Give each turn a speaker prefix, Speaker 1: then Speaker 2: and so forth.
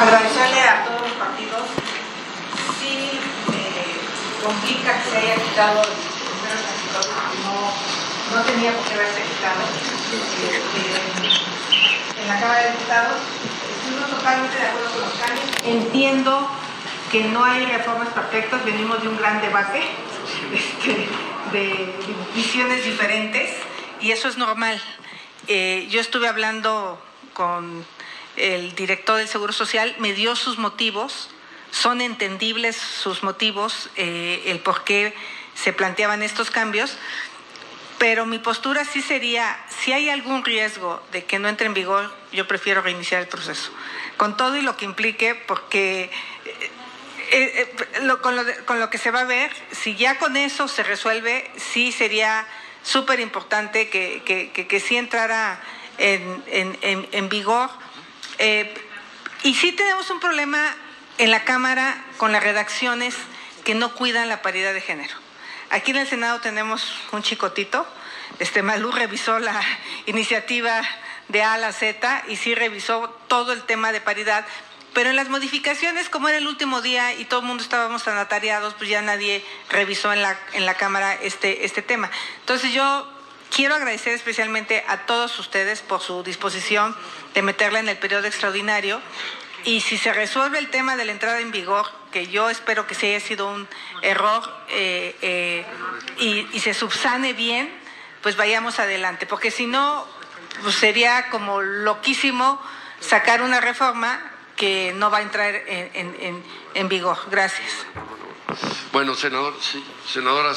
Speaker 1: Agradecerle a todos los partidos. Sí, complica que se haya quitado el primero transitorio, no tenía por qué haberse quitado. En la Cámara de Diputados estuvimos totalmente de acuerdo con los cambios. Entiendo que no hay reformas perfectas, venimos de un gran debate de visiones diferentes y eso es normal. Yo estuve hablando con el director del Seguro Social, me dio sus motivos, son entendibles sus motivos, el por qué se planteaban estos cambios, pero mi postura sí sería, si hay algún riesgo de que no entre en vigor, yo prefiero reiniciar el proceso, con todo y lo que implique, porque con lo que se va a ver, si ya con eso se resuelve, sí sería súper importante que sí entrara en vigor. Y sí tenemos un problema en la Cámara con las redacciones que no cuidan la paridad de género. Aquí en el Senado tenemos un chicotito, Malú revisó la iniciativa de A a la Z y sí revisó todo el tema de paridad, pero en las modificaciones, como era el último día y todo el mundo estábamos tan atareados, pues ya nadie revisó en la Cámara este tema. Entonces yo quiero agradecer especialmente a todos ustedes por su disposición de meterla en el periodo extraordinario y si se resuelve el tema de la entrada en vigor, que yo espero que sí haya sido un error y se subsane bien, pues vayamos adelante, porque si no, pues sería como loquísimo sacar una reforma que no va a entrar en vigor. Gracias.
Speaker 2: Bueno, senador, sí, senadora.